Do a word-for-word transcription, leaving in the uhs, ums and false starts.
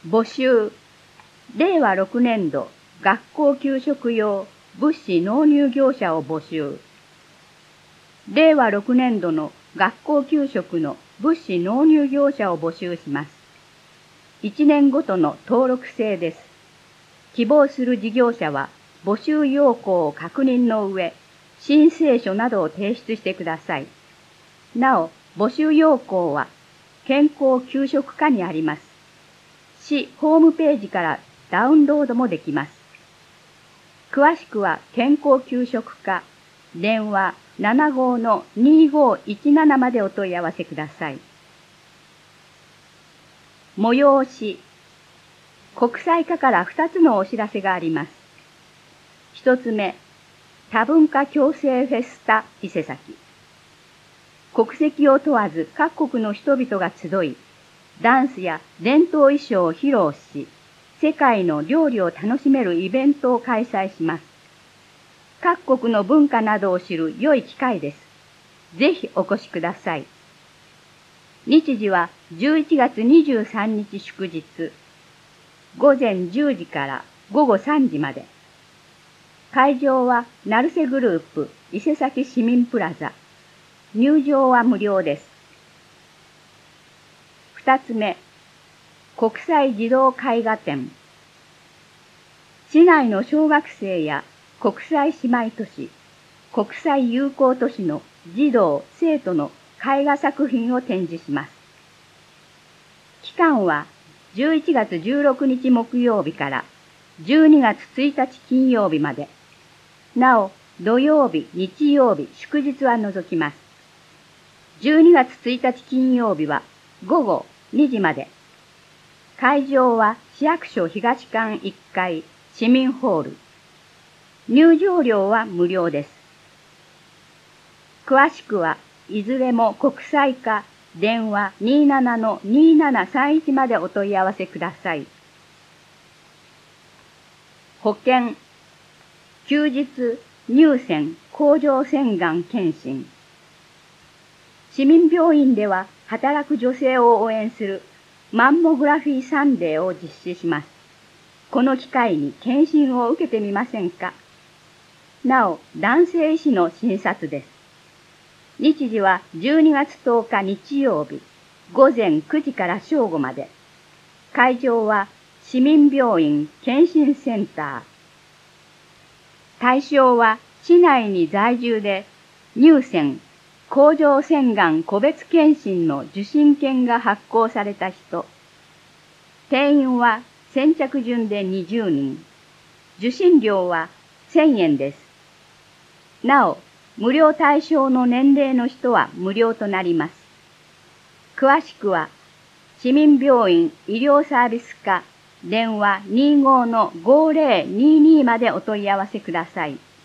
募集。れいわろくねんど学校給食用物資納入業者を募集。れいわろくねんどの学校給食の物資納入業者を募集します。いちねんごとの登録制です。希望する事業者は募集要項を確認の上、申請書などを提出してください。なお、募集要項は健康給食課にあります。市ホームページからダウンロードもできます。詳しくは健康給食課、電話ななごのにごいちななまでお問い合わせください。催し。国際課からふたつのお知らせがあります。ひとつめ、多文化共生フェスタ伊勢崎。国籍を問わず各国の人々が集い、ダンスや伝統衣装を披露し、世界の料理を楽しめるイベントを開催します。各国の文化などを知る良い機会です。ぜひお越しください。日時はじゅういちがつにじゅうさんにち祝日、ごぜんじゅうじからごごさんじまで。会場は成瀬グループ伊勢崎市民プラザ。入場は無料です。二つ目、国際児童絵画展。市内の小学生や国際姉妹都市、国際友好都市の児童・生徒の絵画作品を展示します。期間はじゅういちがつじゅうろくにち木曜日からじゅうにがつついたち金曜日まで。なお、土曜日、日曜日、祝日は除きます。じゅうにがつついたち金曜日はごごにじまで。会場は市役所東館いっかい市民ホール。入場料は無料です。詳しくはいずれも国際課電話にななのにななさんいちまでお問い合わせください。保険。休日乳腺甲状腺がん検診。市民病院では働く女性を応援するマンモグラフィーサンデーを実施します。この機会に検診を受けてみませんか。なお、男性医師の診察です。日時はじゅうにがつとおか日曜日、ごぜんくじから正午まで。会場は市民病院検診センター。対象は市内に在住で乳腺、甲状腺がん個別検診の受診券が発行された人。定員は先着順でにじゅうにん。受診料はせんえんです。なお、無料対象の年齢の人は無料となります。詳しくは、市民病院医療サービス課電話にごのごぜろににまでお問い合わせください。